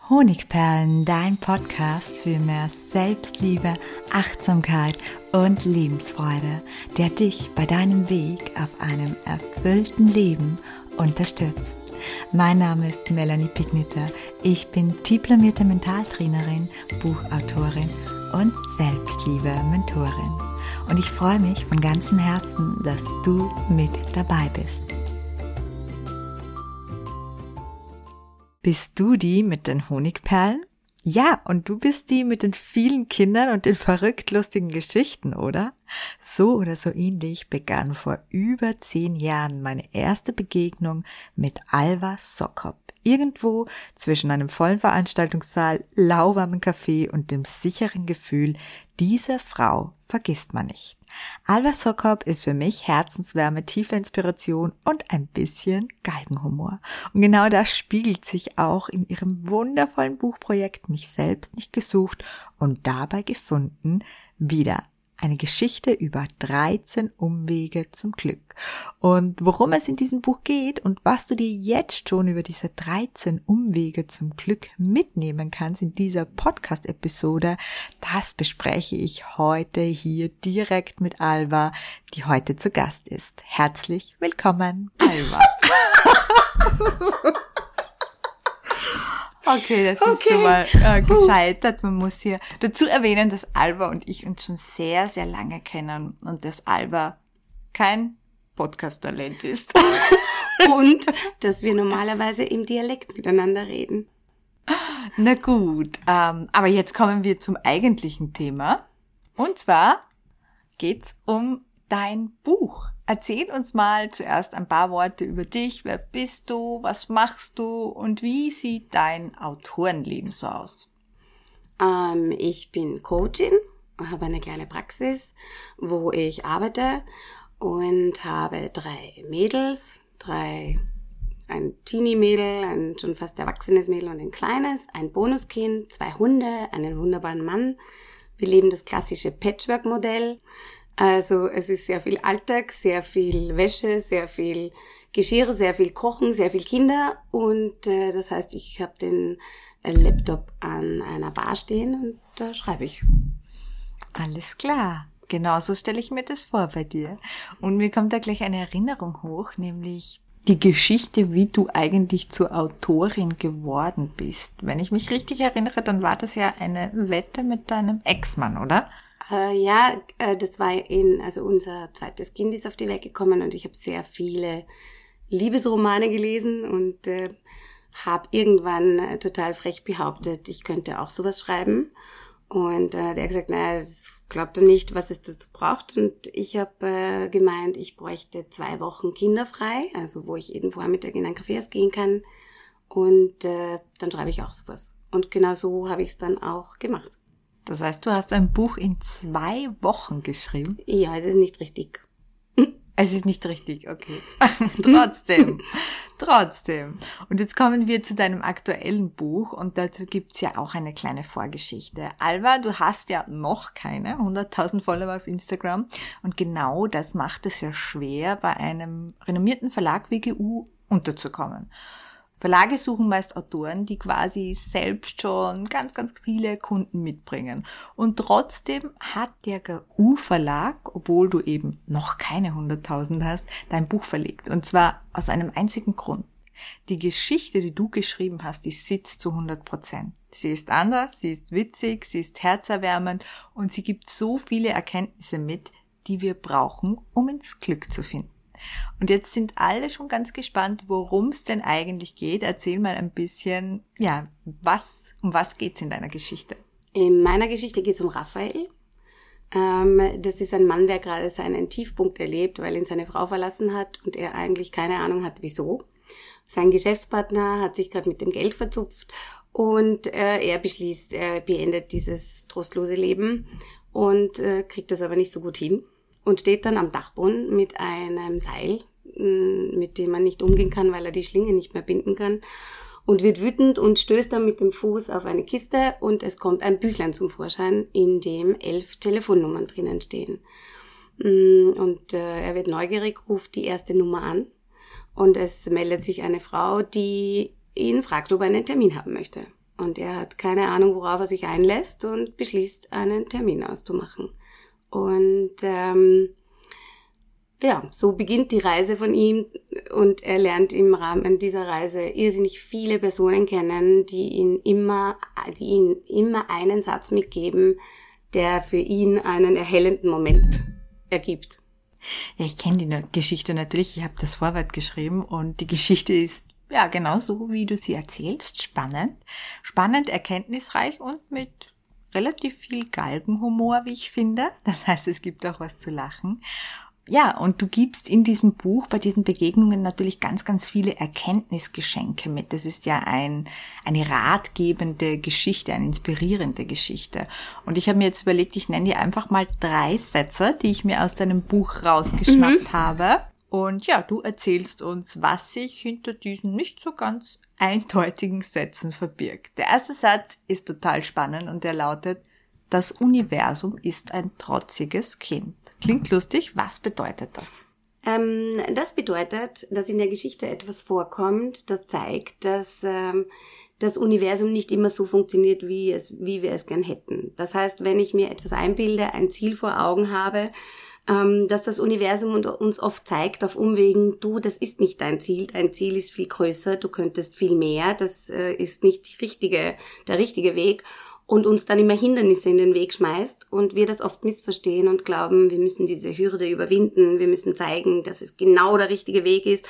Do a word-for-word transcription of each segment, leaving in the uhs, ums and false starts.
Honigperlen, dein Podcast für mehr Selbstliebe, Achtsamkeit und Lebensfreude, der dich bei deinem Weg auf einem erfüllten Leben unterstützt. Mein Name ist Melanie Pigniter. Ich bin diplomierte Mentaltrainerin, Buchautorin und Selbstliebe-Mentorin. Und ich freue mich von ganzem Herzen, dass du mit dabei bist. Bist du die mit den Honigperlen? Ja, und du bist die mit den vielen Kindern und den verrückt lustigen Geschichten, oder? So oder so ähnlich begann vor über zehn Jahren meine erste Begegnung mit Alva Sokop. Irgendwo zwischen einem vollen Veranstaltungssaal, lauwarmem Kaffee und dem sicheren Gefühl, diese Frau vergisst man nicht. Alva Sokop ist für mich Herzenswärme, tiefe Inspiration und ein bisschen Galgenhumor. Und genau das spiegelt sich auch in ihrem wundervollen Buchprojekt Mich selbst nicht gesucht und dabei gefunden wieder. Eine Geschichte über dreizehn Umwege zum Glück. Und worum es in diesem Buch geht und was du dir jetzt schon über diese dreizehn Umwege zum Glück mitnehmen kannst in dieser Podcast-Episode, das bespreche ich heute hier direkt mit Alva, die heute zu Gast ist. Herzlich willkommen, Alva. Okay, das ist okay. Schon mal äh, gescheitert. Man muss hier dazu erwähnen, dass Alva und ich uns schon sehr, sehr lange kennen und dass Alva kein Podcast-Talent ist. Und dass wir normalerweise im Dialekt miteinander reden. Na gut, ähm, aber jetzt kommen wir zum eigentlichen Thema. Und zwar geht's um dein Buch. Erzähl uns mal zuerst ein paar Worte über dich. Wer bist du? Was machst du? Und wie sieht dein Autorenleben so aus? Ähm, ich bin Coachin, habe eine kleine Praxis, wo ich arbeite und habe drei Mädels, drei, ein Teenie-Mädel, ein schon fast erwachsenes Mädel und ein kleines, ein Bonuskind, zwei Hunde, einen wunderbaren Mann. Wir leben das klassische Patchwork-Modell. Also es ist sehr viel Alltag, sehr viel Wäsche, sehr viel Geschirr, sehr viel Kochen, sehr viel Kinder und äh, das heißt, ich habe den äh, Laptop an einer Bar stehen und da schreibe ich. Alles klar, genauso stelle ich mir das vor bei dir. Und mir kommt da gleich eine Erinnerung hoch, nämlich die Geschichte, wie du eigentlich zur Autorin geworden bist. Wenn ich mich richtig erinnere, dann war das ja eine Wette mit deinem Ex-Mann, oder? Äh, ja, äh, das war in, also unser zweites Kind ist auf die Welt gekommen und ich habe sehr viele Liebesromane gelesen und äh, habe irgendwann äh, total frech behauptet, ich könnte auch sowas schreiben. Und äh, der hat gesagt, naja, das glaubt er nicht, was es dazu braucht. Und ich habe äh, gemeint, ich bräuchte zwei Wochen kinderfrei, also wo ich jeden Vormittag in ein Café gehen kann. Und äh, dann schreibe ich auch sowas. Und genau so habe ich es dann auch gemacht. Das heißt, du hast ein Buch in zwei Wochen geschrieben? Ja, es ist nicht richtig. Es ist nicht richtig, okay. Trotzdem, trotzdem. Und jetzt kommen wir zu deinem aktuellen Buch und dazu gibt's ja auch eine kleine Vorgeschichte. Alva, du hast ja noch keine hunderttausend Follower auf Instagram und genau das macht es ja schwer, bei einem renommierten Verlag wie G U unterzukommen. Verlage suchen meist Autoren, die quasi selbst schon ganz, ganz viele Kunden mitbringen. Und trotzdem hat der G U-Verlag, obwohl du eben noch keine hunderttausend hast, dein Buch verlegt. Und zwar aus einem einzigen Grund. Die Geschichte, die du geschrieben hast, die sitzt zu hundert Prozent. Sie ist anders, sie ist witzig, sie ist herzerwärmend und sie gibt so viele Erkenntnisse mit, die wir brauchen, um ins Glück zu finden. Und jetzt sind alle schon ganz gespannt, worum es denn eigentlich geht. Erzähl mal ein bisschen, ja, was, um was geht's in deiner Geschichte? In meiner Geschichte geht es um Raphael. Ähm, das ist ein Mann, der gerade seinen Tiefpunkt erlebt, weil ihn seine Frau verlassen hat und er eigentlich keine Ahnung hat, wieso. Sein Geschäftspartner hat sich gerade mit dem Geld verzupft und äh, er beschließt, er beendet dieses trostlose Leben und äh, kriegt das aber nicht so gut hin. Und steht dann am Dachboden mit einem Seil, mit dem man nicht umgehen kann, weil er die Schlinge nicht mehr binden kann. Und wird wütend und stößt dann mit dem Fuß auf eine Kiste und es kommt ein Büchlein zum Vorschein, in dem elf Telefonnummern drinnen stehen. Und äh, er wird neugierig, ruft die erste Nummer an und es meldet sich eine Frau, die ihn fragt, ob er einen Termin haben möchte. Und er hat keine Ahnung, worauf er sich einlässt und beschließt, einen Termin auszumachen. Und ähm, ja, so beginnt die Reise von ihm und er lernt im Rahmen dieser Reise irrsinnig viele Personen kennen, die ihn immer, die ihn immer einen Satz mitgeben, der für ihn einen erhellenden Moment ergibt. Ja, ich kenne die Geschichte natürlich, ich habe das Vorwort geschrieben und die Geschichte ist ja genau so, wie du sie erzählst, spannend, spannend, erkenntnisreich und mit relativ viel Galgenhumor, wie ich finde. Das heißt, es gibt auch was zu lachen. Ja, und du gibst in diesem Buch, bei diesen Begegnungen natürlich ganz, ganz viele Erkenntnisgeschenke mit. Das ist ja ein eine ratgebende Geschichte, eine inspirierende Geschichte. Und ich habe mir jetzt überlegt, ich nenne dir einfach mal drei Sätze, die ich mir aus deinem Buch rausgeschnappt mhm. habe. Und ja, du erzählst uns, was sich hinter diesen nicht so ganz eindeutigen Sätzen verbirgt. Der erste Satz ist total spannend und der lautet: Das Universum ist ein trotziges Kind. Klingt lustig, was bedeutet das? Ähm, das bedeutet, dass in der Geschichte etwas vorkommt, das zeigt, dass ähm, das Universum nicht immer so funktioniert, wie es, wie wir es gern hätten. Das heißt, wenn ich mir etwas einbilde, ein Ziel vor Augen habe, ähm, dass das Universum uns oft zeigt auf Umwegen, du, das ist nicht dein Ziel, dein Ziel ist viel größer, du könntest viel mehr, das äh, ist nicht die richtige, der richtige Weg. Und uns dann immer Hindernisse in den Weg schmeißt und wir das oft missverstehen und glauben, wir müssen diese Hürde überwinden, wir müssen zeigen, dass es genau der richtige Weg ist.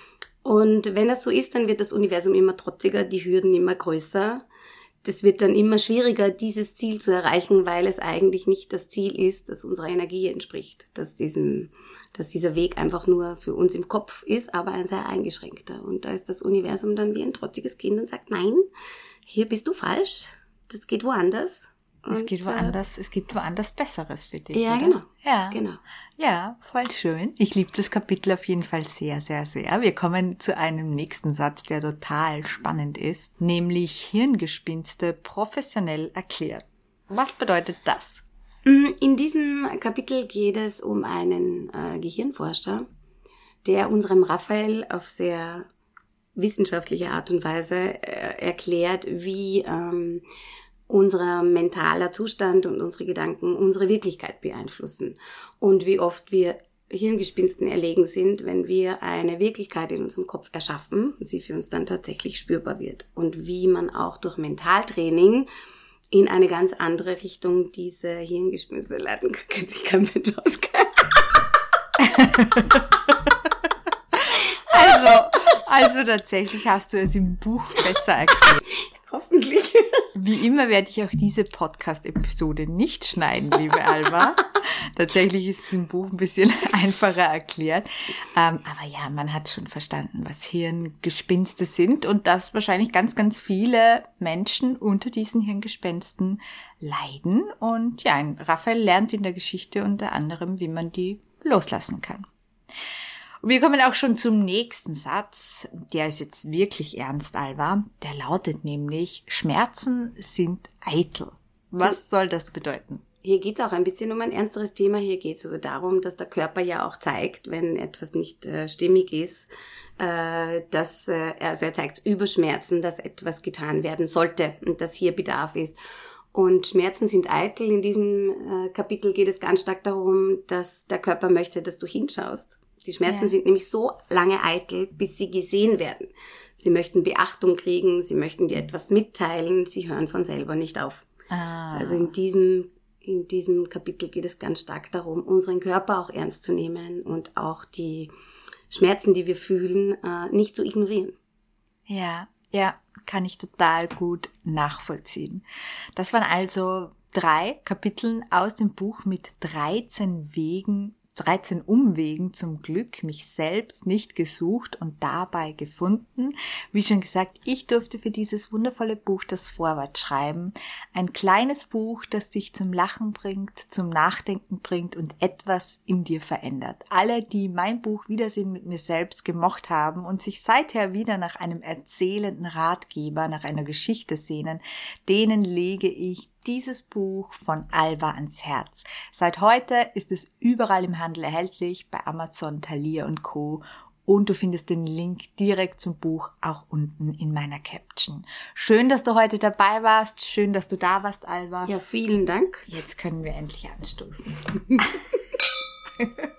Und wenn das so ist, dann wird das Universum immer trotziger, die Hürden immer größer. Das wird dann immer schwieriger, dieses Ziel zu erreichen, weil es eigentlich nicht das Ziel ist, das unserer Energie entspricht, dass diesem, dass dieser Weg einfach nur für uns im Kopf ist, aber ein sehr eingeschränkter. Und da ist das Universum dann wie ein trotziges Kind und sagt, nein, hier bist du falsch. Das geht woanders. Es geht woanders, äh, es gibt woanders Besseres für dich, ja, oder? Genau. Ja, genau. Ja, voll schön. Ich liebe das Kapitel auf jeden Fall sehr, sehr, sehr. Wir kommen zu einem nächsten Satz, der total spannend ist, nämlich Hirngespinste professionell erklärt. Was bedeutet das? In diesem Kapitel geht es um einen äh, Gehirnforscher, der unserem Raphael auf sehr wissenschaftliche Art und Weise äh, erklärt, wie ähm, unser mentaler Zustand und unsere Gedanken unsere Wirklichkeit beeinflussen und wie oft wir Hirngespinsten erlegen sind, wenn wir eine Wirklichkeit in unserem Kopf erschaffen und sie für uns dann tatsächlich spürbar wird und wie man auch durch Mentaltraining in eine ganz andere Richtung diese Hirngespinste leiten kann. Kennt sich kein Mensch aus. Also, also tatsächlich hast du es im Buch besser erklärt. Hoffentlich. Wie immer werde ich auch diese Podcast-Episode nicht schneiden, liebe Alba. Tatsächlich ist es im Buch ein bisschen einfacher erklärt. Ähm, aber ja, man hat schon verstanden, was Hirngespinste sind und dass wahrscheinlich ganz, ganz viele Menschen unter diesen Hirngespensten leiden. Und ja, Raphael lernt in der Geschichte unter anderem, wie man die loslassen kann. Wir kommen auch schon zum nächsten Satz. Der ist jetzt wirklich ernst, Alba. Der lautet nämlich: Schmerzen sind eitel. Was soll das bedeuten? Hier geht es auch ein bisschen um ein ernsteres Thema. Hier geht es darum, dass der Körper ja auch zeigt, wenn etwas nicht äh, stimmig ist, äh, dass äh, also er zeigt über Schmerzen, dass etwas getan werden sollte und dass hier Bedarf ist. Und Schmerzen sind eitel. In diesem äh, Kapitel geht es ganz stark darum, dass der Körper möchte, dass du hinschaust. Die Schmerzen ja. sind nämlich so lange eitel, bis sie gesehen werden. Sie möchten Beachtung kriegen, sie möchten dir etwas mitteilen, sie hören von selber nicht auf. Ah. Also in diesem, in diesem Kapitel geht es ganz stark darum, unseren Körper auch ernst zu nehmen und auch die Schmerzen, die wir fühlen, nicht zu ignorieren. Ja, ja, kann ich total gut nachvollziehen. Das waren also drei Kapiteln aus dem Buch mit dreizehn Wegen, dreizehn Umwegen zum Glück, mich selbst nicht gesucht und dabei gefunden. Wie schon gesagt, ich durfte für dieses wundervolle Buch das Vorwort schreiben. Ein kleines Buch, das dich zum Lachen bringt, zum Nachdenken bringt und etwas in dir verändert. Alle, die mein Buch Wiedersehen mit mir selbst gemocht haben und sich seither wieder nach einem erzählenden Ratgeber, nach einer Geschichte sehnen, denen lege ich dieses Buch von Alba ans Herz. Seit heute ist es überall im Handel erhältlich, bei Amazon, Thalia und Co. Und du findest den Link direkt zum Buch auch unten in meiner Caption. Schön, dass du heute dabei warst. Schön, dass du da warst, Alba. Ja, vielen Dank. Jetzt können wir endlich anstoßen.